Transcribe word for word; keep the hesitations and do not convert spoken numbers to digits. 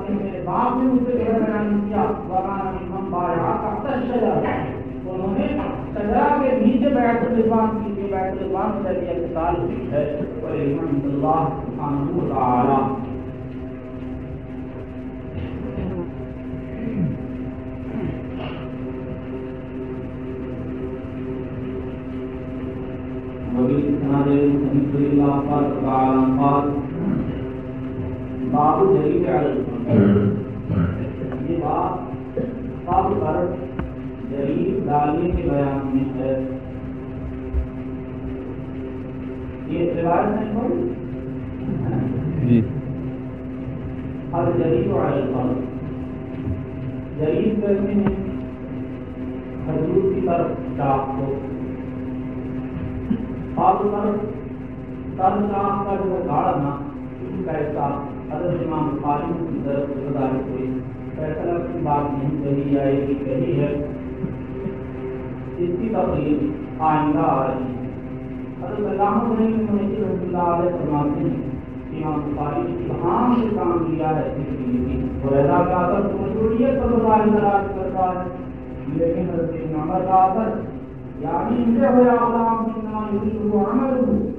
فرماتے ہیں میرے باپ نے مجھ سے گھر بیان کیا وغیرہ ہم بایا تحت الشجرہ، انہوں نے شجرہ کے نیچے بیعت رضوان کی تھی، بیعت رضوان سے یہ اتصال ہوئی ہے وَلِمَنْ اللہ سبحانہ وتعالی. باب جریب علی یہ بات سب پر جریب ڈالنے کے بیان میں ہے. یہ روایت نہیں پڑھی جی. اب جریب علی الفرد جریب کہتے ہیں کھجور کی طرف ڈاک کو، آپ پر تن شاخ کا جو گاڑنا اس کا احساس حضرت امام بخاری کی طرف سے ہدایت ہوئی. فیصلہ کی بات نہیں کہی یا یہ کہی ہے، اس کی تقریر آئندہ آ رہی ہے. حضرت علامہ بنی منیجی رحمۃ اللہ علیہ فرماتے ہیں امام بخاری نے عام سے کام کیا ہے اس لیے اور ایسا کا اثر تو مشہوریت پر بظاہر دراز کرتا ہے، لیکن حضرت عمر کا اثر یعنی ان سے ہوا علام انما یرید عمل